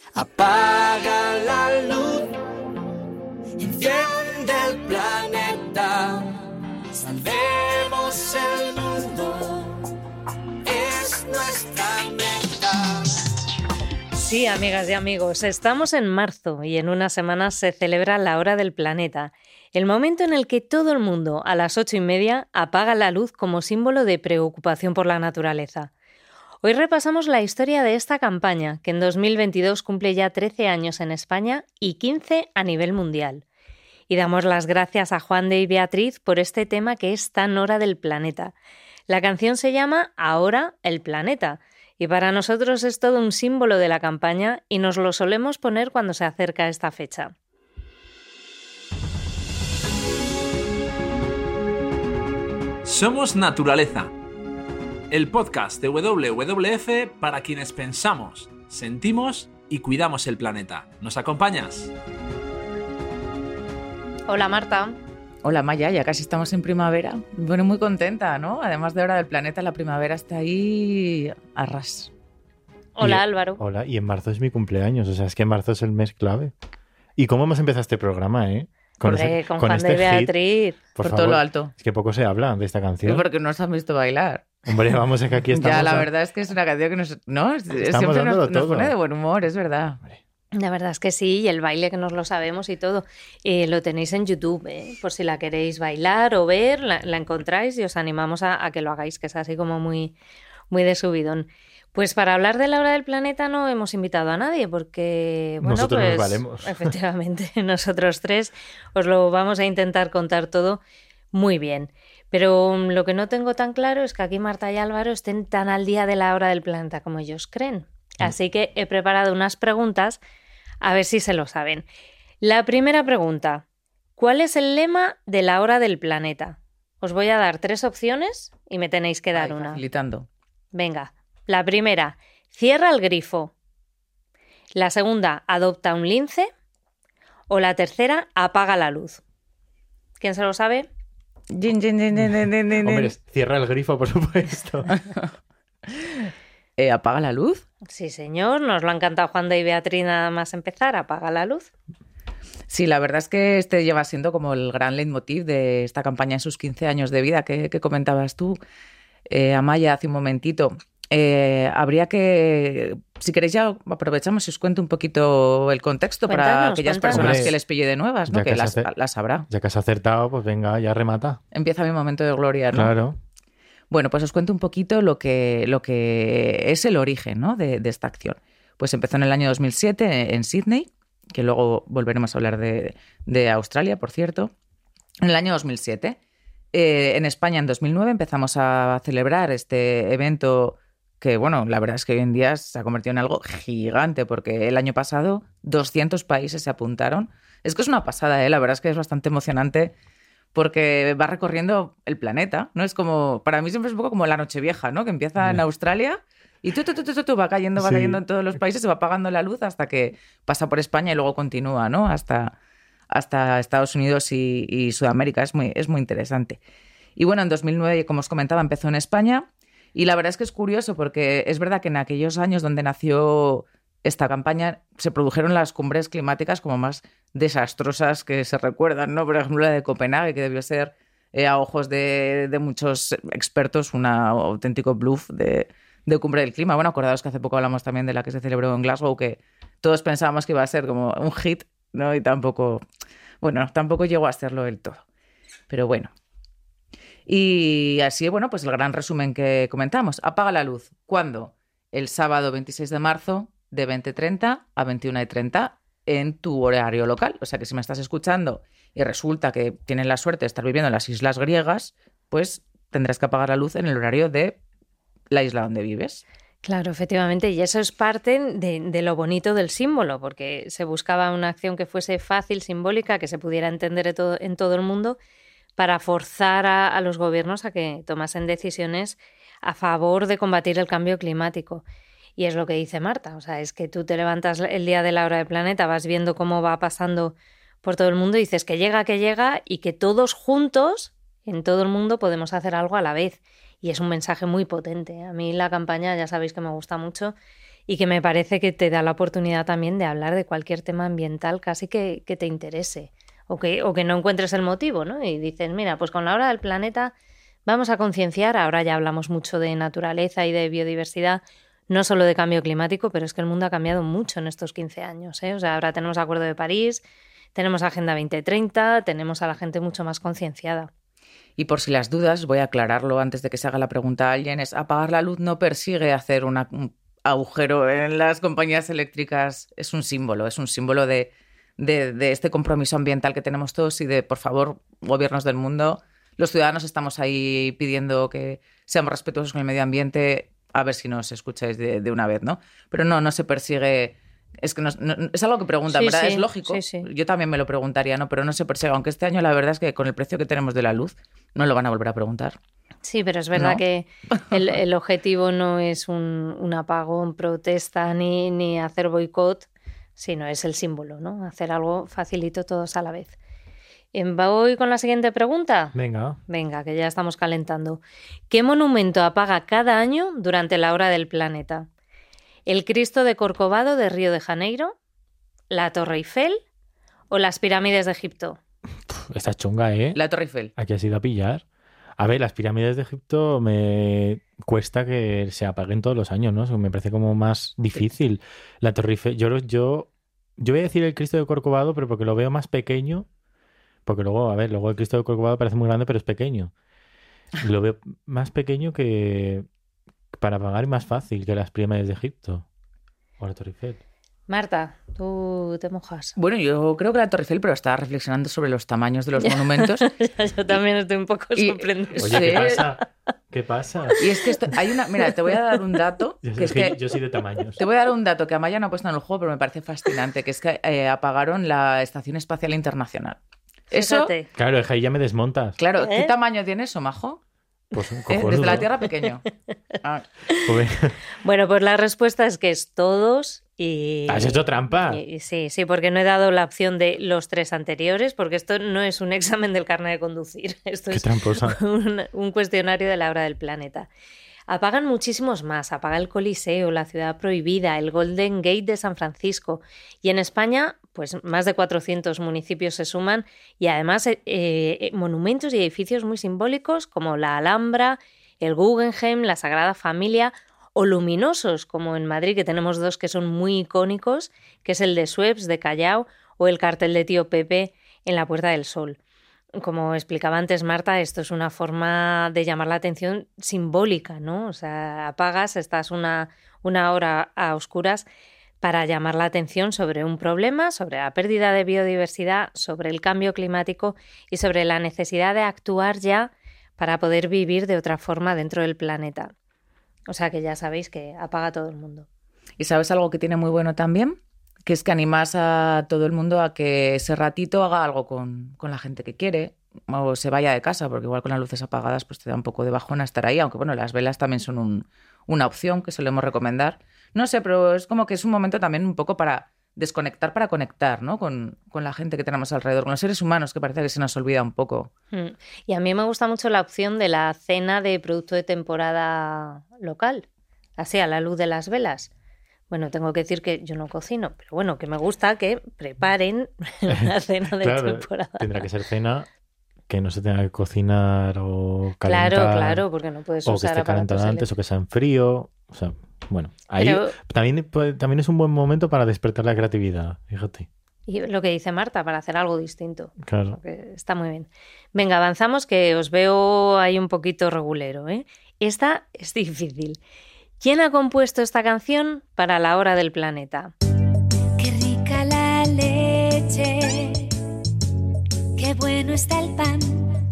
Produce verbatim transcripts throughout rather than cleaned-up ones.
Apaga la luz, enciende el planeta, salvemos el mundo, es nuestra meta. Sí, amigas y amigos, estamos en marzo y en unas semanas se celebra la Hora del Planeta, el momento en el que todo el mundo a las ocho y media apaga la luz como símbolo de preocupación por la naturaleza. Hoy repasamos la historia de esta campaña, que en dos mil veintidós cumple ya trece años en España y quince a nivel mundial. Y damos las gracias a Juan de y Beatriz por este tema que es tan Hora del Planeta. La canción se llama Ahora el Planeta, y para nosotros es todo un símbolo de la campaña y nos lo solemos poner cuando se acerca esta fecha. Somos Naturaleza, el podcast de W W F para quienes pensamos, sentimos y cuidamos el planeta. ¿Nos acompañas? Hola Marta. Hola Maya, ya casi estamos en primavera. Bueno, muy contenta, ¿no? Además de Hora del Planeta, la primavera está ahí a ras. Hola y, Álvaro. Hola, y en marzo es mi cumpleaños, o sea, es que marzo es el mes clave. ¿Y cómo hemos empezado este programa, eh? Con, Hombre, ese, con, con Juan este de Beatriz. Hit, por, por todo lo alto. Es que poco se habla de esta canción. Porque no nos han visto bailar. Hombre, vamos, es que aquí estamos... Ya, la a... verdad es que es una canción que nos... No, estamos siempre nos, nos todo. pone de buen humor, es verdad. Hombre. La verdad es que sí, y el baile que nos lo sabemos y todo. Eh, lo tenéis en YouTube, ¿eh? Por si la queréis bailar o ver, la, la encontráis y os animamos a, a que lo hagáis, que es así como muy, muy de subidón. Pues para hablar de la Hora del Planeta no hemos invitado a nadie porque, bueno, nosotros pues nos valemos. Efectivamente, nosotros tres os lo vamos a intentar contar todo muy bien. Pero lo que no tengo tan claro es que aquí Marta y Álvaro estén tan al día de la Hora del Planeta como ellos creen. Así que he preparado unas preguntas a ver si se lo saben. La primera pregunta: ¿cuál es el lema de la Hora del Planeta? Os voy a dar tres opciones y me tenéis que dar Ay, una. Facilitando. Venga. La primera, cierra el grifo. La segunda, adopta un lince. O la tercera, apaga la luz. ¿Quién se lo sabe? Gin, gin, gin, gin, gin, gin, gin. Hombre, cierra el grifo, por supuesto. eh, ¿Apaga la luz? Sí, señor. Nos lo han cantado Juan de y Beatriz nada más empezar. Apaga la luz. Sí, la verdad es que este lleva siendo como el gran leitmotiv de esta campaña en sus quince años de vida que, que comentabas tú, eh, Amaya, hace un momentito. Eh, habría que, si queréis ya aprovechamos y os cuento un poquito el contexto. Cuéntanos, para aquellas cuéntanos. personas Hombre, que les pille de nuevas, ¿no? Que, que las, acer... las sabrá. Ya que has acertado, pues venga, ya remata. Empieza mi momento de gloria, ¿no? Claro. Bueno, pues os cuento un poquito lo que, lo que es el origen, ¿no? de, de esta acción. Pues empezó en el año dos mil siete en Sydney, que luego volveremos a hablar de, de Australia, por cierto. En el año dos mil siete. Eh, en España, en dos mil nueve, empezamos a celebrar este evento que, bueno, la verdad es que hoy en día se ha convertido en algo gigante, porque el año pasado doscientos países se apuntaron. Es que es una pasada, ¿eh? La verdad es que es bastante emocionante porque va recorriendo el planeta, ¿no? Es como, para mí siempre es un poco como la Nochevieja, ¿no? Que empieza yeah. en Australia y tú, tú, tú, tú, tú, va cayendo, va sí. cayendo en todos los países, se va apagando la luz hasta que pasa por España y luego continúa, ¿no? Hasta, hasta Estados Unidos y, y Sudamérica. Es muy, es muy interesante. Y bueno, en dos mil nueve, como os comentaba, empezó en España. Y la verdad es que es curioso porque es verdad que en aquellos años donde nació esta campaña se produjeron las cumbres climáticas como más desastrosas que se recuerdan, ¿no? Por ejemplo, la de Copenhague, que debió ser eh, a ojos de, de muchos expertos un auténtico bluff de, de cumbre del clima. Bueno, acordaos que hace poco hablamos también de la que se celebró en Glasgow, que todos pensábamos que iba a ser como un hit, ¿no? Y tampoco, bueno, tampoco llegó a serlo del todo. Pero bueno. Y así, bueno, pues el gran resumen que comentamos. Apaga la luz. ¿Cuándo? El sábado veintiséis de marzo de veinte treinta a veintiuna y treinta en tu horario local. O sea que si me estás escuchando y resulta que tienes la suerte de estar viviendo en las islas griegas, pues tendrás que apagar la luz en el horario de la isla donde vives. Claro, efectivamente, y eso es parte de, de lo bonito del símbolo, porque se buscaba una acción que fuese fácil, simbólica, que se pudiera entender en todo, en todo el mundo, para forzar a, a los gobiernos a que tomasen decisiones a favor de combatir el cambio climático. Y es lo que dice Marta, o sea, es que tú te levantas el día de la Hora del Planeta, vas viendo cómo va pasando por todo el mundo y dices que llega, que llega y que todos juntos, en todo el mundo, podemos hacer algo a la vez. Y es un mensaje muy potente. A mí la campaña, ya sabéis que me gusta mucho y que me parece que te da la oportunidad también de hablar de cualquier tema ambiental casi que, que te interese o que, o que no encuentres el motivo, ¿no? Y dices, mira, pues con la hora del planeta vamos a concienciar, ahora ya hablamos mucho de naturaleza y de biodiversidad, no solo de cambio climático, pero es que el mundo ha cambiado mucho en estos quince años, ¿eh? O sea, ahora tenemos Acuerdo de París, tenemos Agenda veinte treinta, tenemos a la gente mucho más concienciada. Y por si las dudas, voy a aclararlo antes de que se haga la pregunta a alguien, es apagar la luz no persigue hacer una, un agujero en las compañías eléctricas, es un símbolo, es un símbolo de, de, de este compromiso ambiental que tenemos todos y de, por favor, gobiernos del mundo, los ciudadanos estamos ahí pidiendo que seamos respetuosos con el medio ambiente, a ver si nos escucháis de, de una vez, ¿no? Pero no, no se persigue... Es que no, no, es algo que preguntan, Sí, ¿verdad? sí, Es lógico. sí, sí. Yo también me lo preguntaría, ¿no? Pero no se persigue. Aunque este año la verdad es que con el precio que tenemos de la luz no lo van a volver a preguntar. Sí, pero es verdad ¿No? que el, el objetivo no es un, un apagón, protesta ni, ni hacer boicot, sino es el símbolo, ¿no? Hacer algo facilito todos a la vez. Em, ¿Voy con la siguiente pregunta? Venga. Venga, que ya estamos calentando. ¿Qué monumento apaga cada año durante la hora del planeta? ¿El Cristo de Corcovado de Río de Janeiro? ¿La Torre Eiffel? ¿O las pirámides de Egipto? Esta es chunga, ¿eh? La Torre Eiffel. Aquí has ido a pillar. A ver, las pirámides de Egipto me cuesta que se apaguen todos los años, ¿no? Me parece como más difícil. La Torre Eiffel, yo, yo, yo voy a decir el Cristo de Corcovado, pero porque lo veo más pequeño. Porque luego, a ver, luego el Cristo de Corcovado parece muy grande, pero es pequeño. Lo veo más pequeño que para apagar y más fácil que las pirámides de Egipto. O la Torre Eiffel. Marta, tú te mojas. Bueno, yo creo que la Torre Eiffel, pero estaba reflexionando sobre los tamaños de los monumentos. Yo también estoy un poco Y- sorprendida. Oye, ¿qué Sí. pasa? ¿Qué pasa? Y es que esto, hay una... Mira, te voy a dar un dato. Yo, Que es soy- que, yo soy de tamaños. te voy a dar un dato que Amaya no ha puesto en el juego, pero me parece fascinante, que es que eh, apagaron la Estación Espacial Internacional. Eso, Fíjate. Claro, es que ahí ya me desmontas. claro, ¿qué ¿Eh? tamaño tiene eso, majo? Pues un ¿Eh? cojonudo. Desde la Tierra pequeño. Ah, Joder. Bueno, pues la respuesta es que es todos y... ¿Has hecho trampa? y- y sí, sí, porque no he dado la opción de los tres anteriores, porque esto no es un examen del carnet de conducir, esto Qué es tramposa. un, un cuestionario de la hora del planeta. Apagan muchísimos más, apaga el Coliseo, la Ciudad Prohibida, el Golden Gate de San Francisco y en España pues más de cuatrocientos municipios se suman y además eh, eh, monumentos y edificios muy simbólicos como la Alhambra, el Guggenheim, la Sagrada Familia o luminosos como en Madrid que tenemos dos que son muy icónicos, que es el de Sueps de Callao o el cartel de Tío Pepe en la Puerta del Sol. Como explicaba antes Marta, esto es una forma de llamar la atención simbólica, ¿no? O sea, apagas, estás una, una hora a oscuras para llamar la atención sobre un problema, sobre la pérdida de biodiversidad, sobre el cambio climático y sobre la necesidad de actuar ya para poder vivir de otra forma dentro del planeta. O sea que ya sabéis que apaga todo el mundo. ¿Y sabes algo que tiene muy bueno también? Que es que animas a todo el mundo a que ese ratito haga algo con, con la gente que quiere o se vaya de casa, porque igual con las luces apagadas pues te da un poco de bajona estar ahí, aunque bueno, las velas también son un, una opción que solemos recomendar. No sé, pero es como que es un momento también un poco para desconectar, para conectar, ¿no? Con, con la gente que tenemos alrededor, con los seres humanos, que parece que se nos olvida un poco. Mm. Y a mí me gusta mucho la opción de la cena de producto de temporada local, así a la luz de las velas. Bueno, tengo que decir que yo no cocino, pero bueno, que me gusta que preparen una cena de Claro, temporada. tendrá que ser cena que no se tenga que cocinar o calentar. Claro, claro, porque no puedes O que usar esté calentada aparatos antes o que sea en frío. O sea, bueno, ahí Pero- también, puede- también es un buen momento para despertar la creatividad, fíjate. Y lo que dice Marta, para hacer algo distinto. Claro. Que está muy bien. Venga, avanzamos, que os veo ahí un poquito regulero, ¿eh? Esta es difícil. ¿Quién ha compuesto esta canción para la hora del planeta? Qué rica la leche, qué bueno está el pan,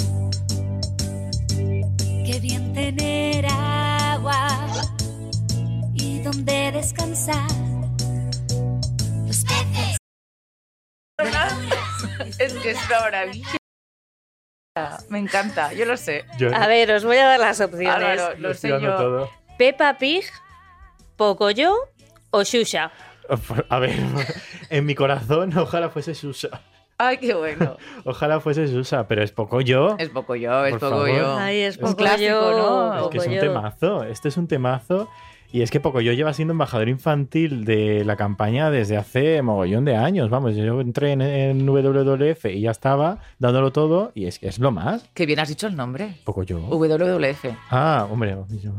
qué bien tener agua y donde descansar. Los peces. Es que es una maravilla. Me encanta, yo lo sé. Yo, A ver, os voy a dar las opciones. Álvaro, lo sé estoy dando yo. todo. Peppa Pig, Pocoyo o Xuxa. A ver, en mi corazón, ojalá fuese Susa. Ay, qué bueno. Ojalá fuese Susa, pero es poco yo. Es poco yo, es Por poco favor. yo. Ay, es Es un Pocoyo. clásico, ¿no? Es que es un Pocoyo. temazo. Este es un temazo. Y es que Pocoyo lleva siendo embajador infantil de la campaña desde hace mogollón de años. Vamos, yo entré en, en W W F y ya estaba dándolo todo y es que es lo más. Qué bien has dicho el nombre. Pocoyo. W W F. Ah, hombre,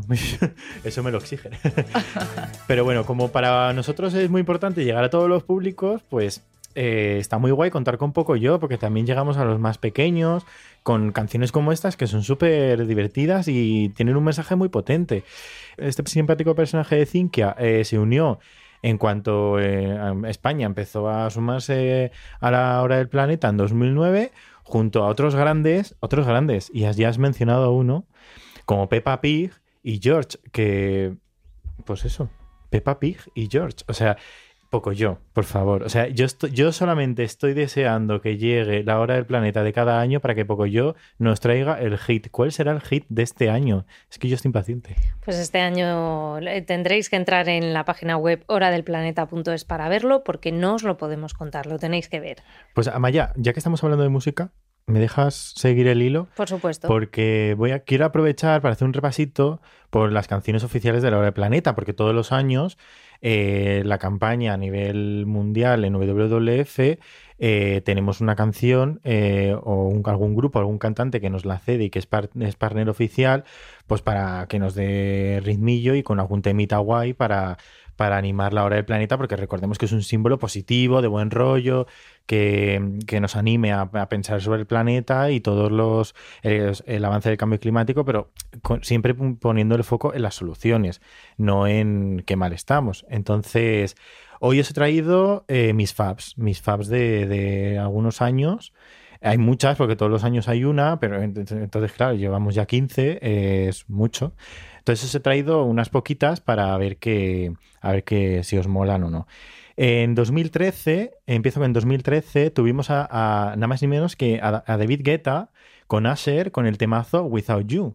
eso me lo exige. Pero bueno, como para nosotros es muy importante llegar a todos los públicos, pues eh, está muy guay contar con Pocoyo porque también llegamos a los más pequeños con canciones como estas que son súper divertidas y tienen un mensaje muy potente. Este simpático personaje de Cinquia eh, se unió en cuanto eh, España empezó a sumarse a la Hora del Planeta en dos mil nueve, junto a otros grandes, otros grandes, y ya has mencionado a uno, como Peppa Pig y George, que, pues eso, Peppa Pig y George, o sea, Pocoyo, por favor. O sea, yo, estoy, yo solamente estoy deseando que llegue la Hora del Planeta de cada año para que Pocoyo nos traiga el hit. ¿Cuál será el hit de este año? Es que yo estoy impaciente. Pues este año tendréis que entrar en la página web hora del planeta punto es para verlo, porque no os lo podemos contar, lo tenéis que ver. Pues Amaya, ya que estamos hablando de música, ¿me dejas seguir el hilo? Por supuesto. Porque voy a, quiero aprovechar para hacer un repasito por las canciones oficiales de la Hora del Planeta, porque todos los años eh, la campaña a nivel mundial en W W F eh, tenemos una canción eh, o un, algún grupo, algún cantante que nos la cede y que es, par, es partner oficial, pues para que nos dé ritmillo y con algún temita guay para... para animar la Hora del Planeta, porque recordemos que es un símbolo positivo, de buen rollo, que, que nos anime a, a pensar sobre el planeta y todos los el, el avance del cambio climático, pero con, siempre poniendo el foco en las soluciones, no en qué mal estamos. Entonces, hoy os he traído eh, mis faves, mis faves de, de algunos años. Hay muchas, porque todos los años hay una, pero entonces, claro, llevamos ya quince, eh, es mucho. Entonces os he traído unas poquitas para ver que, a ver que si os molan o no. En dos mil trece, empiezo en dos mil trece, tuvimos a, a nada más ni menos que a, a David Guetta con Usher con el temazo Without You.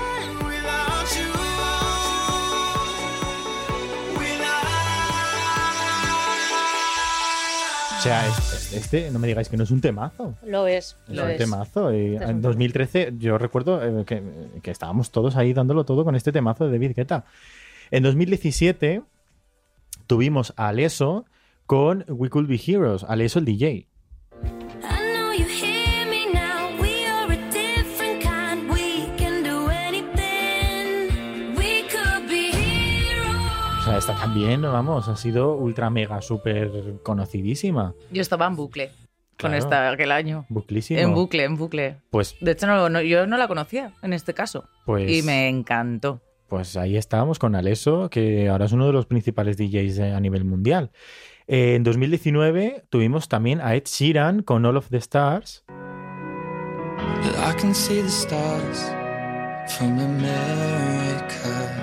O sea, este, no me digáis que no es un temazo. Lo es, Es lo un es. temazo. Y Es un en dos mil trece yo recuerdo eh, que, que estábamos todos ahí dándolo todo con este temazo de David Guetta. En dos mil diecisiete tuvimos a Alesso con We Could Be Heroes, Alesso el D J. I know you hear me now. We are a different kind. We can do anything. We could be heroes. O sea, esta también, vamos, ha sido ultra mega súper conocidísima. Yo estaba en bucle con Claro. esta aquel año. Buclísimo. En bucle, en bucle. Pues, De hecho, no, no- yo no la conocía en este caso. pues, Y me encantó. pues ahí estábamos con Alesso, que ahora es uno de los principales D Js a nivel mundial. Eh, en dos mil diecinueve tuvimos también a Ed Sheeran con All of the Stars. But I can see the stars from America.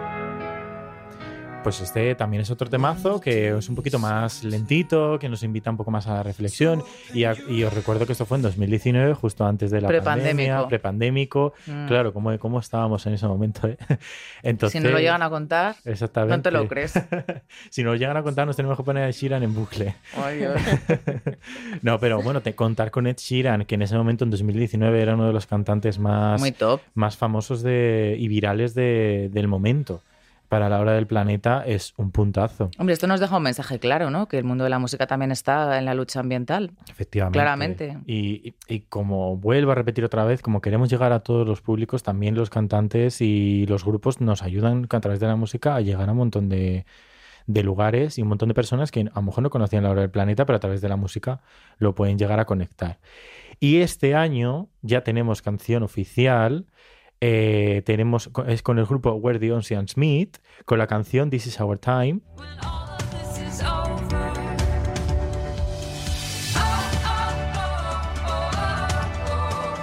Pues este también es otro temazo que es un poquito más lentito, que nos invita un poco más a la reflexión. Y, a- y os recuerdo que esto fue en dos mil diecinueve, justo antes de la Prepandémico. pandemia, prepandémico. Mm. Claro, ¿cómo, cómo estábamos en ese momento? ¿eh? Entonces, Si nos lo llegan a contar, exactamente. no te lo crees. Si nos lo llegan a contar, nos tenemos que poner a Ed Sheeran en bucle. Ay, Dios. No, pero bueno, te, contar con Ed Sheeran, que en ese momento, en dos mil diecinueve, era uno de los cantantes más, Muy top. más famosos de, y virales de- del momento. Para la Hora del Planeta es un puntazo, Hombre, esto nos deja un mensaje claro, ¿no? Que el mundo de la música también está en la lucha ambiental. efectivamente. Claramente. Y, y- y como vuelvo a repetir otra vez, como queremos llegar a todos los públicos, también los cantantes y los grupos nos ayudan a través de la música a llegar a un montón de, de lugares y un montón de personas que a lo mejor no conocían la Hora del Planeta, pero a través de la música lo pueden llegar a conectar. Y este año ya tenemos canción oficial. Eh, tenemos, es con el grupo We're the Ocean Smith, con la canción This Is Our Time. When all of this is over. Oh, oh, oh, oh,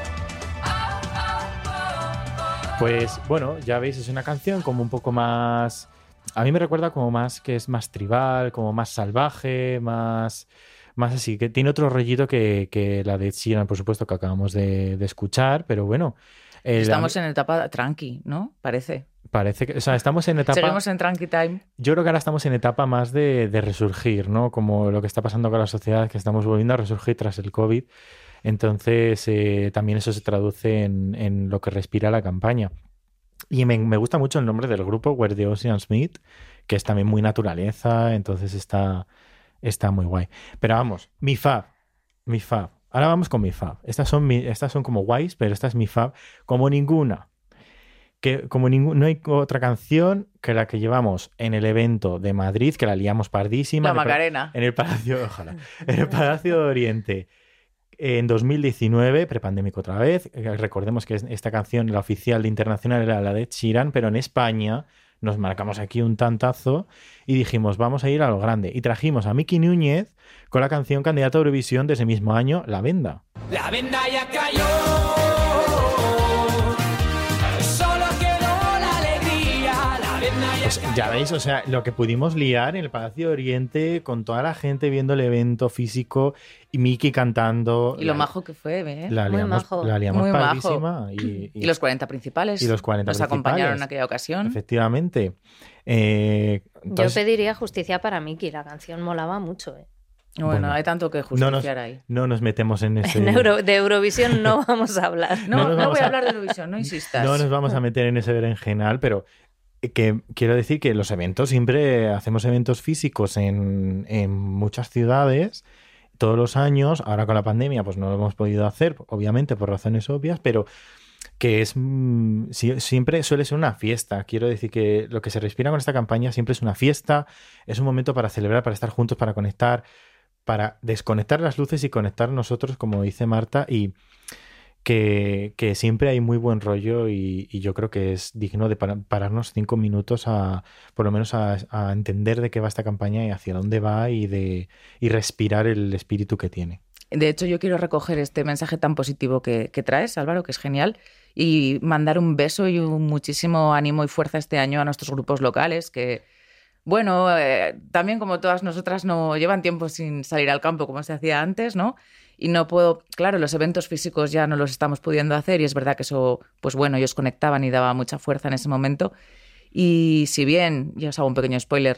oh. Pues bueno, ya veis, es una canción como un poco más... A mí me recuerda como más que es más tribal, como más salvaje, más, más así, que tiene otro rollito que, que la de Ed Sheeran, por supuesto, que acabamos de, de escuchar, pero bueno. eh, Estamos la- en etapa tranqui, ¿no? Parece. Parece que, o sea, estamos en etapa... Seguimos en tranqui time. Yo creo que ahora estamos en etapa más de, de resurgir, ¿no? Como lo que está pasando con la sociedad, que estamos volviendo a resurgir tras el COVID. Entonces, eh, también eso se traduce en, en lo que respira la campaña. Y me, me gusta mucho el nombre del grupo, Where the Oceans Meet, que es también muy naturaleza, entonces está, está muy guay. Pero vamos, mi fab, mi fab. Ahora vamos con mi fab. Estas son, mi, estas son como guays, pero esta es mi fab como ninguna. Que como ningún, no hay otra canción que la que llevamos en el evento de Madrid, que la liamos pardísima. La en el, Macarena. En el Palacio, ojalá, en el Palacio de Oriente. En dos mil diecinueve, prepandémico otra vez, recordemos que esta canción, la oficial de internacional, era la de Ed Sheeran, pero en España nos marcamos aquí un tantazo y dijimos, vamos a ir a lo grande. Y trajimos a Miki Núñez con la canción candidata a Eurovisión de ese mismo año, La Venda. La venda ya cayó, solo quedó la alegría. La venda ya Pues cayó. ya veis, o sea, lo que pudimos liar en el Palacio de Oriente con toda la gente viendo el evento físico y Miki cantando. Y lo La- majo que fue, ¿eh? La Muy liamos, majo. la liamos Muy majo. pardísima. Y, y- Y los cuarenta principales y los cuarenta nos principales. acompañaron en aquella ocasión. Efectivamente. Eh, entonces, Yo pediría justicia para Miki, la canción molaba mucho. ¿eh? Bueno, Bueno, hay tanto que no nos, justiciar ahí. no nos metemos en ese... En Euro- de Eurovisión no vamos a hablar. No, no no, nos vamos voy a a- hablar de Eurovisión, no insistas. No nos vamos a meter en ese berenjenal, pero que quiero decir que los eventos, siempre hacemos eventos físicos en, en muchas ciudades todos los años. Ahora con la pandemia pues no lo hemos podido hacer, obviamente por razones obvias, pero que es mm, si- siempre suele ser una fiesta. Quiero decir que lo que se respira con esta campaña siempre es una fiesta, es un momento para celebrar, para estar juntos, para conectar, para desconectar las luces y conectar nosotros, como dice Marta, y que, que siempre hay muy buen rollo y, y yo creo que es digno de para- pararnos cinco minutos a, por lo menos a, a entender de qué va esta campaña y hacia dónde va y, de, y respirar el espíritu que tiene. De hecho, yo quiero recoger este mensaje tan positivo que, que traes, Álvaro, que es genial, y mandar un beso y un muchísimo ánimo y fuerza este año a nuestros grupos locales que, bueno, eh, también como todas nosotras no llevan tiempo sin salir al campo como se hacía antes, ¿no? Y no puedo, claro, los eventos físicos ya no los estamos pudiendo hacer y es verdad que eso, pues bueno, ellos conectaban y daba mucha fuerza en ese momento. Y si bien, ya os hago un pequeño spoiler,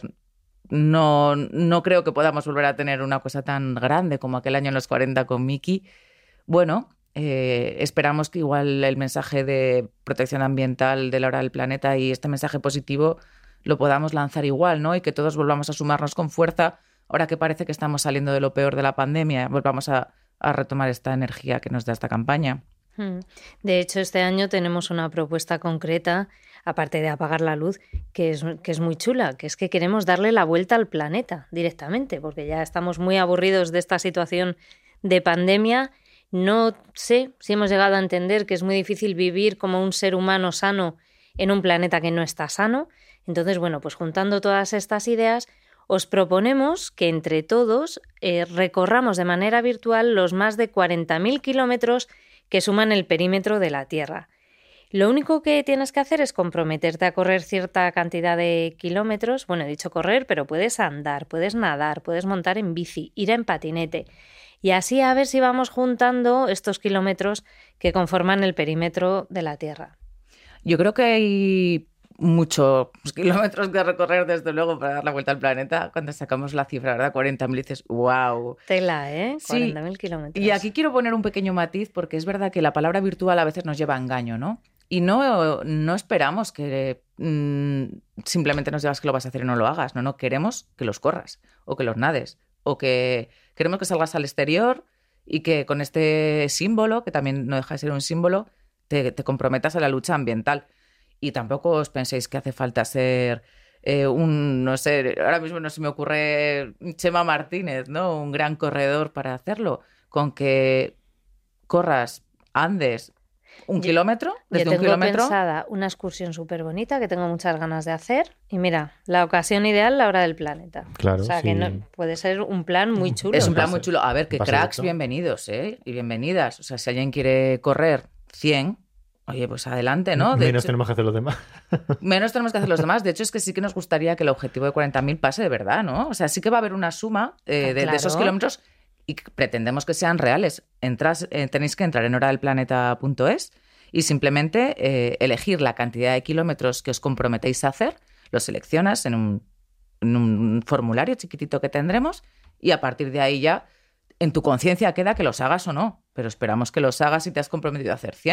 no, no creo que podamos volver a tener una cosa tan grande como aquel año en los cuarenta con Miki, bueno, eh, esperamos que igual el mensaje de protección ambiental de la hora del planeta y este mensaje positivo lo podamos lanzar igual, ¿no? Y que todos volvamos a sumarnos con fuerza, ahora que parece que estamos saliendo de lo peor de la pandemia, volvamos a, a retomar esta energía que nos da esta campaña. Mm. De hecho, este año tenemos una propuesta concreta, aparte de apagar la luz, que es, que es muy chula, que es que queremos darle la vuelta al planeta directamente, porque ya estamos muy aburridos de esta situación de pandemia. No sé si hemos llegado a entender que es muy difícil vivir como un ser humano sano en un planeta que no está sano. Entonces, bueno, pues juntando todas estas ideas, os proponemos que entre todos eh, recorramos de manera virtual los más de cuarenta mil kilómetros que suman el perímetro de la Tierra. Lo único que tienes que hacer es comprometerte a correr cierta cantidad de kilómetros. Bueno, he dicho correr, pero puedes andar, puedes nadar, puedes montar en bici, ir en patinete. Y así a ver si vamos juntando estos kilómetros que conforman el perímetro de la Tierra. Yo creo que hay muchos kilómetros que recorrer, desde luego, para dar la vuelta al planeta. Cuando sacamos la cifra, ¿verdad? cuarenta mil, dices, wow. Tela, ¿eh? Sí. cuarenta mil kilómetros. Y aquí quiero poner un pequeño matiz porque es verdad que la palabra virtual a veces nos lleva a engaño, ¿no? Y no, no esperamos que mmm, simplemente nos digas que lo vas a hacer y no lo hagas. No, no, queremos que los corras o que los nades o que queremos que salgas al exterior y que con este símbolo, que también no deja de ser un símbolo, te, te comprometas a la lucha ambiental. Y tampoco os penséis que hace falta ser eh, un, no sé, ahora mismo no se me ocurre Chema Martínez, ¿no? Un gran corredor para hacerlo. Con que corras, andes un Yo- kilómetro, desde Yo un tengo kilómetro. pensada una excursión súper bonita que tengo muchas ganas de hacer. Y mira, la ocasión ideal, la hora del planeta. Claro, O sea, sí. que no, puede ser un plan muy chulo. Es un Un plan pase- muy chulo. A ver, que un pase cracks, directo. bienvenidos, ¿eh? Y bienvenidas. O sea, si alguien quiere correr cien, oye, pues adelante, ¿no? De Menos hecho- tenemos que hacer los demás. Menos tenemos que hacer los demás. De hecho, es que sí que nos gustaría que el objetivo de cuarenta mil pase de verdad, ¿no? O sea, sí que va a haber una suma eh, Ah, de, de esos claro. kilómetros y que pretendemos que sean reales. Entras, eh, tenéis que entrar en hora del planeta punto es y simplemente eh, elegir la cantidad de kilómetros que os comprometéis a hacer, los seleccionas en un, en un formulario chiquitito que tendremos y a partir de ahí ya en tu conciencia queda que los hagas o no, pero esperamos que los hagas si te has comprometido a hacer cien.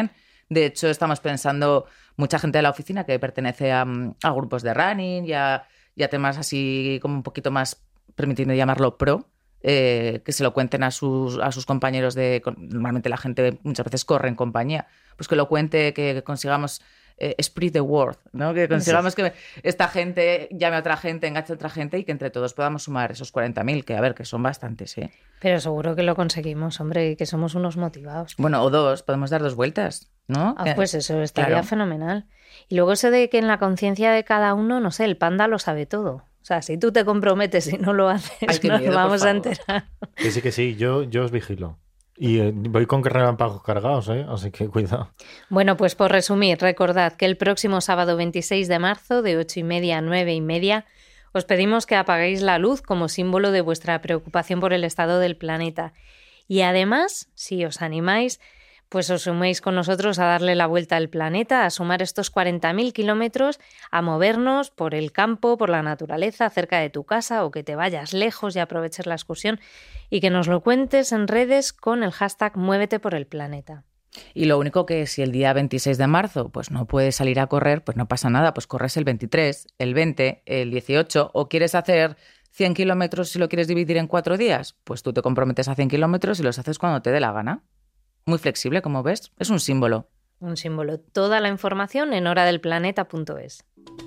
De hecho, estamos pensando, mucha gente de la oficina que pertenece a, a grupos de running y a, y a temas así como un poquito más, permitiendo llamarlo pro, eh, que se lo cuenten a sus, a sus compañeros de... Normalmente la gente muchas veces corre en compañía. Pues que lo cuente, que, que consigamos... Eh, spread the word, ¿no? Que consigamos que esta gente llame a otra gente, enganche a otra gente y que entre todos podamos sumar esos cuarenta mil, que a ver, que son bastantes, ¿eh? Pero seguro que lo conseguimos, hombre, y que somos unos motivados. Bueno, o dos, podemos dar dos vueltas, ¿no? Ah, Que- pues eso estaría claro. fenomenal. Y luego eso de que en la conciencia de cada uno, no sé, el panda lo sabe todo. O sea, si tú te comprometes y no lo haces, Ay, qué nos miedo, por vamos a favor. enterar. Que sí, que sí, yo, yo os vigilo. Y eh, voy con relámpagos cargados, ¿eh? Así que cuidado. Bueno, pues por resumir, recordad que el próximo sábado veintiséis de marzo, de ocho y media a nueve y media, os pedimos que apaguéis la luz como símbolo de vuestra preocupación por el estado del planeta. Y además, si os animáis, pues os suméis con nosotros a darle la vuelta al planeta, a sumar estos cuarenta mil kilómetros, a movernos por el campo, por la naturaleza, cerca de tu casa, o que te vayas lejos y aproveches la excursión, y que nos lo cuentes en redes con el hashtag Muévete por el planeta. Y lo único que si el día veintiséis de marzo pues no puedes salir a correr, pues no pasa nada, pues corres el veintitrés, el veinte, el dieciocho, o quieres hacer cien kilómetros si lo quieres dividir en cuatro días, pues tú te comprometes a cien kilómetros y los haces cuando te dé la gana. Muy flexible, como ves, es un símbolo. Un símbolo. Toda la información en hora del planeta punto es.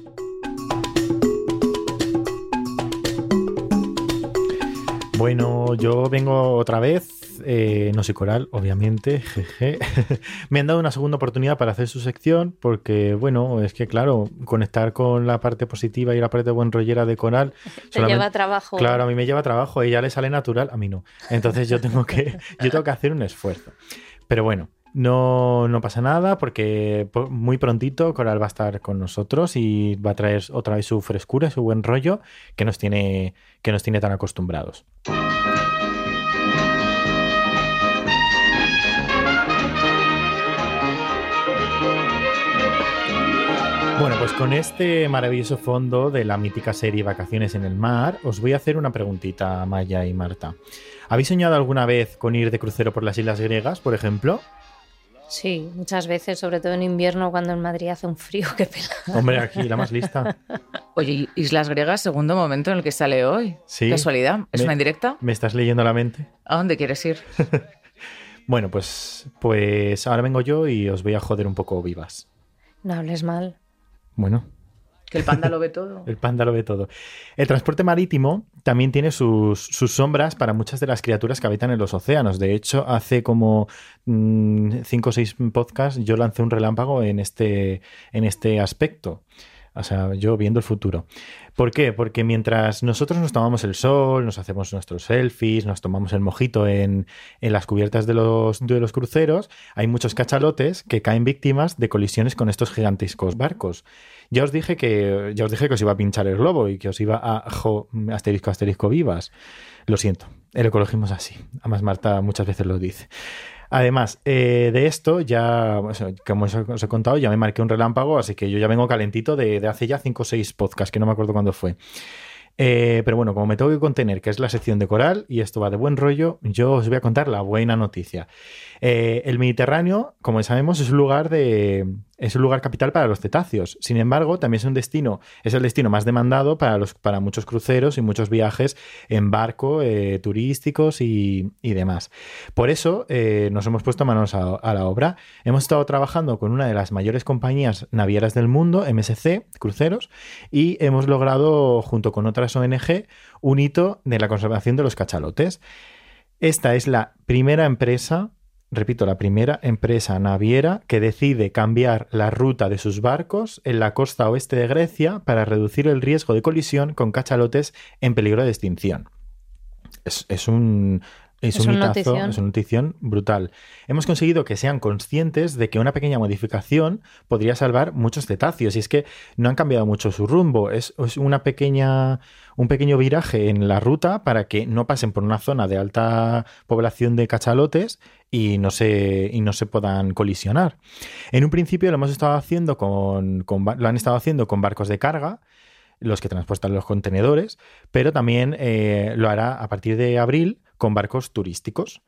Bueno, yo vengo otra vez, eh, no soy coral, obviamente, jeje. Me han dado una segunda oportunidad para hacer su sección porque, bueno, es que claro, conectar con la parte positiva y la parte buen rollera de coral... Te lleva trabajo. Claro, a mí me lleva trabajo, a ella le sale natural, a mí no. Entonces yo tengo que, yo tengo que hacer un esfuerzo. Pero bueno, no, no pasa nada porque po- muy prontito Coral va a estar con nosotros y va a traer otra vez su frescura, su buen rollo que nos tiene, que nos tiene tan acostumbrados. Bueno, pues con este maravilloso fondo de la mítica serie Vacaciones en el Mar, os voy a hacer una preguntita, Maya y Marta. ¿Habéis soñado alguna vez con ir de crucero por las islas griegas, por ejemplo? Sí, muchas veces, sobre todo en invierno, cuando en Madrid hace un frío que pela. Hombre, aquí la más lista. Oye, Islas Griegas, segundo momento en el que sale hoy. Sí. Casualidad, ¿es Me- una indirecta? ¿Me estás leyendo la mente? ¿A dónde quieres ir? Bueno, pues, pues ahora vengo yo y os voy a joder un poco vivas. No hables mal. Bueno, Que el panda lo ve todo. el panda lo ve todo. El transporte marítimo también tiene sus, sus sombras para muchas de las criaturas que habitan en los océanos. De hecho, hace como mmm, cinco o seis podcasts yo lancé un relámpago en este, en este aspecto. O sea, yo viendo el futuro. ¿Por qué? Porque mientras nosotros nos tomamos el sol, nos hacemos nuestros selfies, nos tomamos el mojito en, en las cubiertas de los, de los cruceros, hay muchos cachalotes que caen víctimas de colisiones con estos gigantescos barcos. Ya os dije que, ya os dije que os iba a pinchar el globo y que os iba a jo, asterisco, asterisco vivas. Lo siento, el ecologismo es así. Además, Marta muchas veces lo dice. Además, eh, de esto ya, o sea, como os, os he contado, ya me marqué un relámpago, así que yo ya vengo calentito de, de hace ya cinco o seis podcasts, que no me acuerdo cuándo fue. Eh, pero bueno, como me tengo que contener, que es la sección de Coral, y esto va de buen rollo, yo os voy a contar la buena noticia. Eh, el Mediterráneo, como sabemos, es un lugar de, es un lugar capital para los cetáceos. Sin embargo, también es un destino, es el destino más demandado para los, para muchos cruceros y muchos viajes en barco, eh, turísticos y, y demás. Por eso eh, nos hemos puesto manos a, a la obra. Hemos estado trabajando con una de las mayores compañías navieras del mundo, M S C Cruceros, y hemos logrado, junto con otras O N G, un hito de la conservación de los cachalotes. Esta es la primera empresa, repito, la primera empresa naviera que decide cambiar la ruta de sus barcos en la costa oeste de Grecia para reducir el riesgo de colisión con cachalotes en peligro de extinción. Es, es un... Es, Es un un hitazo, notición. es una notición brutal. Hemos conseguido que sean conscientes de que una pequeña modificación podría salvar muchos cetáceos. Y es que no han cambiado mucho su rumbo. Es, es una pequeña, un pequeño viraje en la ruta para que no pasen por una zona de alta población de cachalotes y no se, y no se puedan colisionar. En un principio lo hemos estado haciendo con, con lo han estado haciendo con barcos de carga, los que transportan los contenedores, pero también eh, lo hará a partir de abril con barcos turísticos.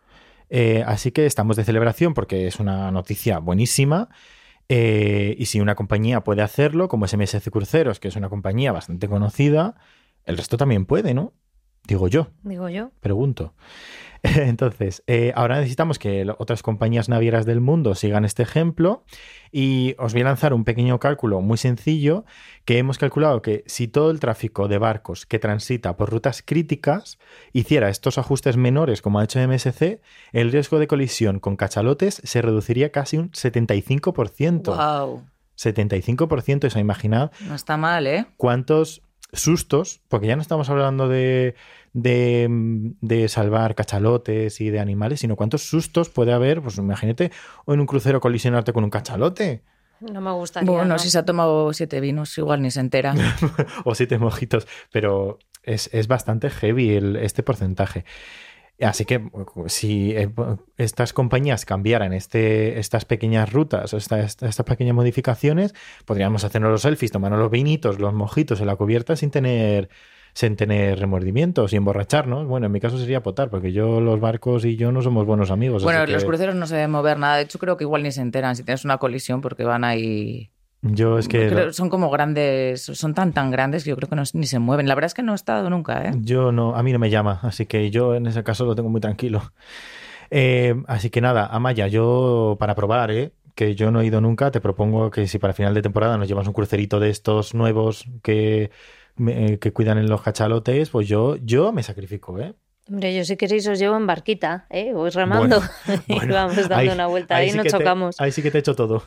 Eh, así que estamos de celebración porque es una noticia buenísima. Eh, y si una compañía puede hacerlo, como S M S C Cruceros, que es una compañía bastante conocida, el resto también puede, ¿no? Digo yo, Digo yo. pregunto. Entonces, eh, ahora necesitamos que lo- otras compañías navieras del mundo sigan este ejemplo y os voy a lanzar un pequeño cálculo muy sencillo que hemos calculado que si todo el tráfico de barcos que transita por rutas críticas hiciera estos ajustes menores como ha hecho M S C, el riesgo de colisión con cachalotes se reduciría casi un setenta y cinco por ciento. Wow, setenta y cinco por ciento, eso imaginad no está mal, ¿eh? cuántos sustos, porque ya no estamos hablando de, de, de salvar cachalotes y de animales, sino cuántos sustos puede haber, pues imagínate, o en un crucero colisionarte con un cachalote, No me gustaría. Bueno, ¿no? si se ha tomado siete vinos, igual ni se entera. o siete mojitos, pero es, es bastante heavy el, este porcentaje. Así que si eh, estas compañías cambiaran este, estas pequeñas rutas, esta, esta- estas pequeñas modificaciones, podríamos hacernos los selfies, tomando los vinitos, los mojitos en la cubierta sin tener, sin tener remordimientos y emborracharnos. Bueno, en mi caso sería potar, porque yo, los barcos y yo no somos buenos amigos. Bueno, así que los cruceros no se deben mover nada. De hecho, creo que igual ni se enteran si tienes una colisión porque van ahí... yo es que Creo- son como grandes, son tan tan grandes que yo creo que no, ni se mueven. La verdad es que no he estado nunca, ¿eh? yo no, a mí no me llama, así que yo en ese caso lo tengo muy tranquilo. Eh, así que nada, Amaya, yo para probar, ¿eh? que yo no he ido nunca, te propongo que si para final de temporada nos llevas un crucerito de estos nuevos que, me- que cuidan en los cachalotes, pues yo, yo me sacrifico, ¿eh? Hombre, yo si queréis os llevo en barquita, ¿eh? Voy remando y Bueno, vamos dando ahí- una vuelta. Ahí, sí nos que te- chocamos. ahí sí que te he hecho todo.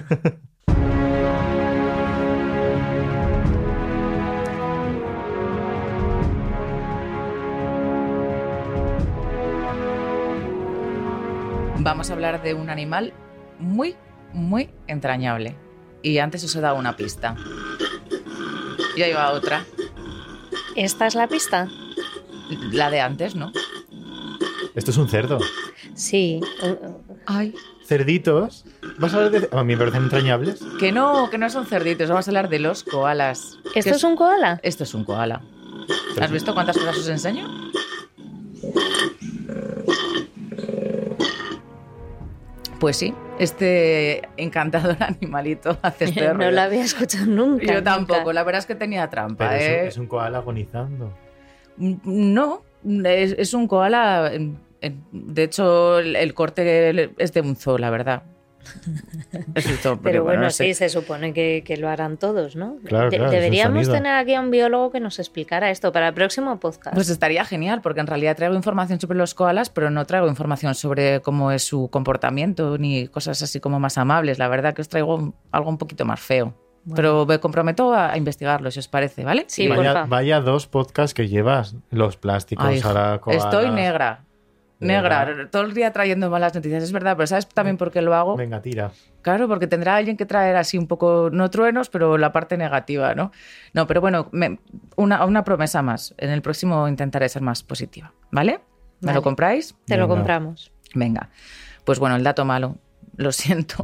Vamos a hablar de un animal muy, muy entrañable. Y antes os he dado una pista. Y ahí va otra. ¿Esta es la pista? La de antes, ¿no? Esto es un cerdo. Sí. Ay, Cerditos. ¿Vas a hablar de...? A mí me parecen entrañables. que no, que no son cerditos. Vamos a hablar de los koalas. ¿Esto Que es un koala? Esto es un koala. ¿Has visto cuántas cosas os enseño? Pues sí, este encantador animalito hace este No ruido. la había escuchado nunca. Yo nunca. tampoco, la verdad es que tenía trampa, Pero es, ¿eh? un, es un koala agonizando. No, es, es un koala. en- en- De hecho, el, el corte es de un zoo, la verdad. Es un zoo, Pero bueno, no sé. sí, se supone que, que lo harán todos, ¿no? Claro, De- claro, es un deberíamos sonido. tener aquí a un biólogo que nos explicara esto para el próximo podcast. Pues estaría genial, porque en realidad traigo información sobre los koalas, pero no traigo información sobre cómo es su comportamiento ni cosas así como más amables. La verdad que os traigo un- algo un poquito más feo. Bueno. Pero me comprometo a, a investigarlo, si os parece, ¿vale? Sí, vaya, porfa. vaya dos podcasts que llevas. Los plásticos, Ay, ahora koalas. estoy negra. ¿De Negra, verdad? todo el día trayendo malas noticias, es verdad, pero ¿sabes también por qué lo hago? Venga, tira. Claro, porque tendrá alguien que traer así un poco, no truenos, pero la parte negativa, ¿no? No, pero bueno, me- una, una promesa más. En el próximo intentaré ser más positiva, ¿vale? ¿Me Vale. lo compráis? Te lo Venga. compramos. Venga. Pues bueno, el dato malo, lo siento.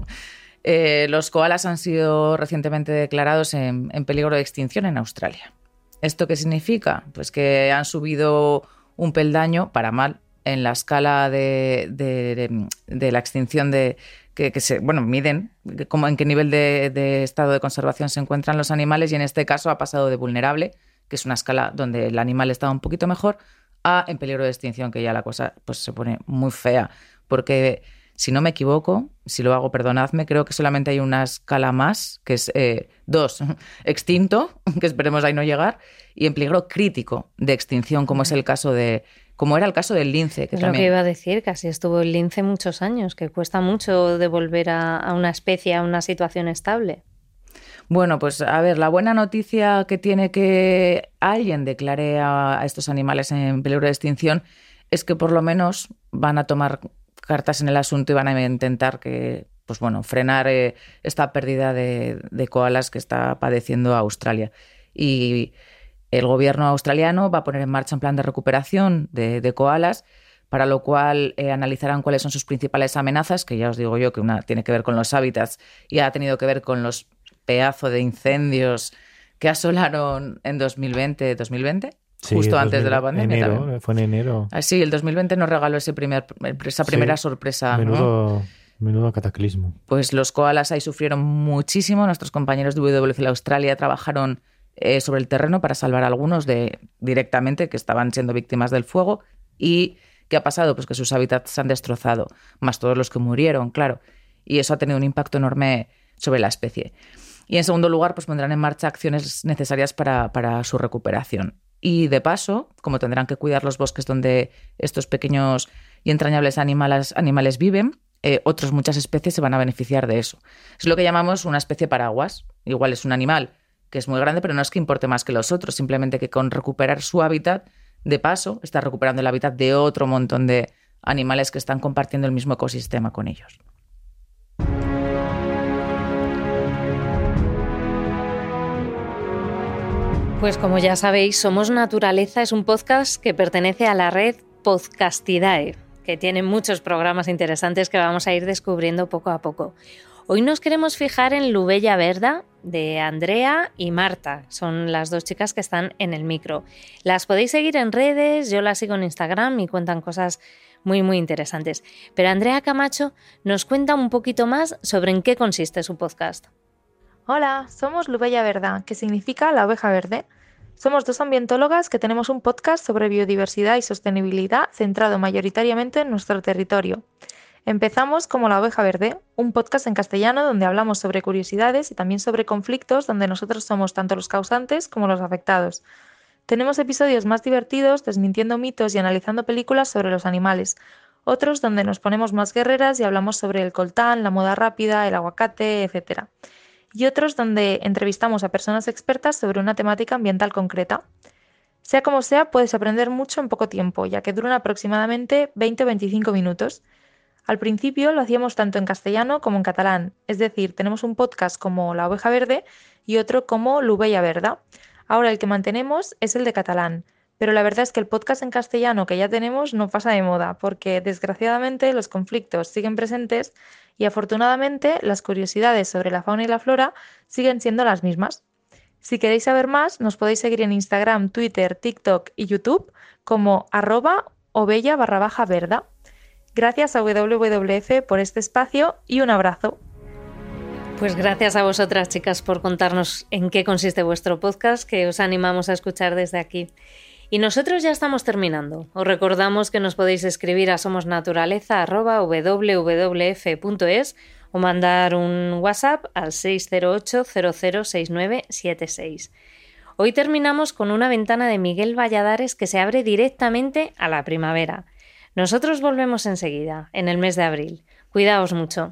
Eh, los koalas han sido recientemente declarados en, en peligro de extinción en Australia. ¿Esto qué significa? Pues que han subido un peldaño, para mal, en la escala de, de- de- de la extinción de que, que se, bueno, miden que- como en qué nivel de, de estado de conservación se encuentran los animales y en este caso ha pasado de vulnerable, que es una escala donde el animal estaba un poquito mejor, a en peligro de extinción, que ya la cosa pues se pone muy fea, porque si no me equivoco, si lo hago, perdonadme, creo que solamente hay una escala más, que es eh, dos, extinto, que esperemos ahí no llegar, y en peligro crítico de extinción, como es el caso de, como era el caso del lince, que Es lo también... que iba a decir, que así estuvo el lince muchos años, que cuesta mucho devolver a, a una especie a una situación estable. Bueno, pues a ver, la buena noticia que tiene que alguien declare a, a estos animales en peligro de extinción es que por lo menos van a tomar cartas en el asunto y van a intentar que, pues bueno, frenar eh, esta pérdida de, de koalas que está padeciendo Australia. Y el gobierno australiano va a poner en marcha un plan de recuperación de, de koalas, para lo cual eh, analizarán cuáles son sus principales amenazas, que ya os digo yo que una tiene que ver con los hábitats y ha tenido que ver con los pedazos de incendios que asolaron en dos mil veinte, dos mil veinte, Sí, justo antes de la dos mil pandemia. Enero, también. fue en enero. Así, el dos mil veinte nos regaló ese primer, esa primera Sí, sorpresa. ¿no? Menudo, menudo cataclismo. Pues los koalas ahí sufrieron muchísimo. Nuestros compañeros de W W F Australia trabajaron eh, sobre el terreno para salvar a algunos de, directamente que estaban siendo víctimas del fuego. ¿Y qué ha pasado? Pues que sus hábitats se han destrozado, más todos los que murieron, claro. Y eso ha tenido un impacto enorme sobre la especie. Y en segundo lugar, pues pondrán en marcha acciones necesarias para, para su recuperación. Y de paso, como tendrán que cuidar los bosques donde estos pequeños y entrañables animales, animales viven, eh, otras muchas especies se van a beneficiar de eso. Es lo que llamamos una especie paraguas. Igual es un animal que es muy grande, pero no es que importe más que los otros, simplemente que con recuperar su hábitat, de paso, está recuperando el hábitat de otro montón de animales que están compartiendo el mismo ecosistema con ellos. Pues como ya sabéis, Somos Naturaleza es un podcast que pertenece a la red Podcastidae, que tiene muchos programas interesantes que vamos a ir descubriendo poco a poco. Hoy nos queremos fijar en Lubella Verda, de Andrea y Marta. Son las dos chicas que están en el micro. Las podéis seguir en redes, yo las sigo en Instagram y cuentan cosas muy, muy interesantes. Pero Andrea Camacho nos cuenta un poquito más sobre en qué consiste su podcast. Hola, somos Lubella Verda, que significa la oveja verde. Somos dos ambientólogas que tenemos un podcast sobre biodiversidad y sostenibilidad centrado mayoritariamente en nuestro territorio. Empezamos como La Oveja Verde, un podcast en castellano donde hablamos sobre curiosidades y también sobre conflictos donde nosotros somos tanto los causantes como los afectados. Tenemos episodios más divertidos desmintiendo mitos y analizando películas sobre los animales, otros donde nos ponemos más guerreras y hablamos sobre el coltán, la moda rápida, el aguacate, etcétera. Y otros donde entrevistamos a personas expertas sobre una temática ambiental concreta. Sea como sea, puedes aprender mucho en poco tiempo, ya que duran aproximadamente veinte o veinticinco minutos. Al principio lo hacíamos tanto en castellano como en catalán, es decir, tenemos un podcast como La Oveja Verde y otro como Lubella Verda. Ahora el que mantenemos es el de catalán, pero la verdad es que el podcast en castellano que ya tenemos no pasa de moda, porque desgraciadamente los conflictos siguen presentes y afortunadamente las curiosidades sobre la fauna y la flora siguen siendo las mismas. Si queréis saber más, nos podéis seguir en Instagram, Twitter, TikTok y YouTube como arroba ovella barra baja verda. Gracias a W W F por este espacio y un abrazo. Pues gracias a vosotras, chicas, por contarnos en qué consiste vuestro podcast, que os animamos a escuchar desde aquí. Y nosotros ya estamos terminando. Os recordamos que nos podéis escribir a somosnaturaleza arroba w w f punto es o mandar un WhatsApp al seis cero ocho cero cero seis nueve siete seis. Hoy terminamos con una ventana de Miguel Valladares que se abre directamente a la primavera. Nosotros volvemos enseguida, en el mes de abril. Cuidaos mucho.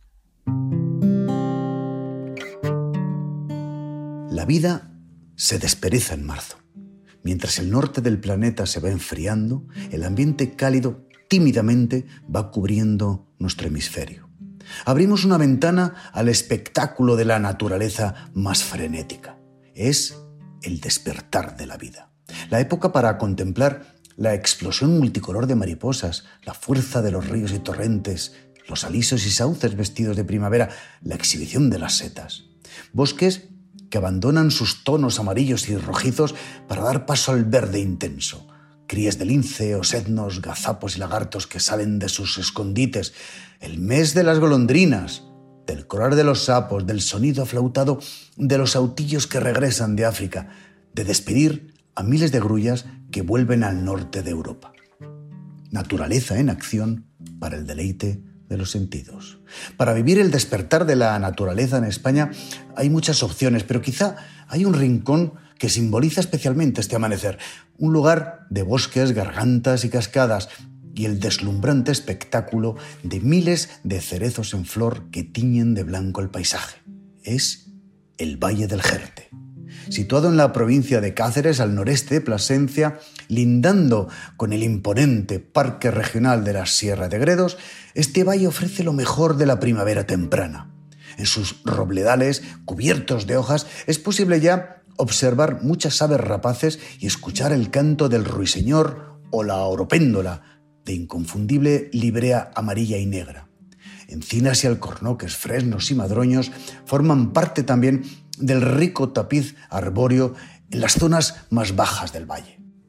La vida se despereza en marzo. Mientras el norte del planeta se va enfriando, el ambiente cálido tímidamente va cubriendo nuestro hemisferio. Abrimos una ventana al espectáculo de la naturaleza más frenética. Es el despertar de la vida. La época para contemplar la explosión multicolor de mariposas, la fuerza de los ríos y torrentes, los alisos y sauces vestidos de primavera, la exhibición de las setas. Bosques que abandonan sus tonos amarillos y rojizos para dar paso al verde intenso. Crías de lince, osednos, gazapos y lagartos que salen de sus escondites. El mes de las golondrinas, del corar de los sapos, del sonido aflautado de los autillos que regresan de África, de despedir a miles de grullas que vuelven al norte de Europa. Naturaleza en acción para el deleite de los sentidos. Para vivir el despertar de la naturaleza en España hay muchas opciones, pero quizá hay un rincón que simboliza especialmente este amanecer, un lugar de bosques, gargantas y cascadas y el deslumbrante espectáculo de miles de cerezos en flor que tiñen de blanco el paisaje. Es el Valle del Jerte. Situado en la provincia de Cáceres, al noreste de Plasencia, lindando con el imponente Parque Regional de la Sierra de Gredos, este valle ofrece lo mejor de la primavera temprana. En sus robledales, cubiertos de hojas, es posible ya observar muchas aves rapaces y escuchar el canto del ruiseñor o la oropéndola, de inconfundible librea amarilla y negra. Encinas y alcornoques, fresnos y madroños forman parte también del rico tapiz arbóreo en las zonas más bajas del valle.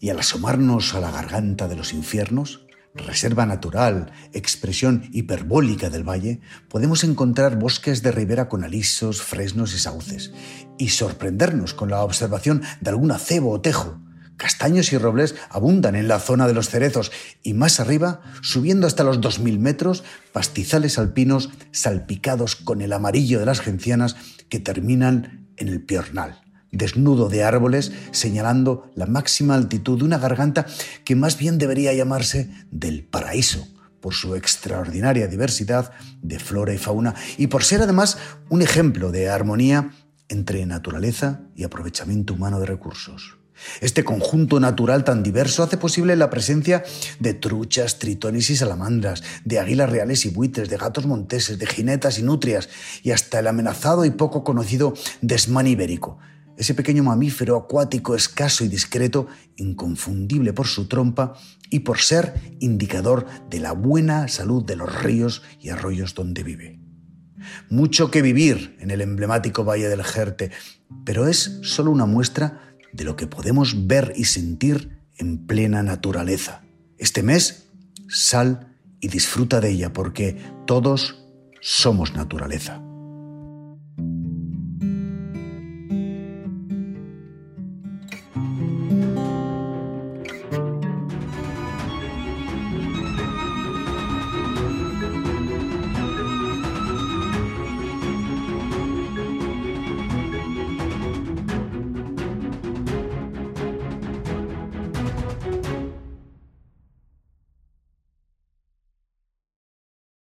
Y al asomarnos a la garganta de los infiernos, reserva natural, expresión hiperbólica del valle, podemos encontrar bosques de ribera con alisos, fresnos y sauces, y sorprendernos con la observación de algún acebo o tejo. Castaños y robles abundan en la zona de los cerezos y más arriba, subiendo hasta los dos mil metros, pastizales alpinos salpicados con el amarillo de las gencianas que terminan en el piornal, desnudo de árboles, señalando la máxima altitud de una garganta que más bien debería llamarse del paraíso, por su extraordinaria diversidad de flora y fauna y por ser además un ejemplo de armonía entre naturaleza y aprovechamiento humano de recursos. Este conjunto natural tan diverso hace posible la presencia de truchas, tritones y salamandras, de águilas reales y buitres, de gatos monteses, de jinetas y nutrias y hasta el amenazado y poco conocido desmán ibérico, ese pequeño mamífero acuático escaso y discreto, inconfundible por su trompa y por ser indicador de la buena salud de los ríos y arroyos donde vive. Mucho que vivir en el emblemático Valle del Jerte, pero es solo una muestra de lo que podemos ver y sentir en plena naturaleza. Este mes, sal y disfruta de ella porque todos somos naturaleza.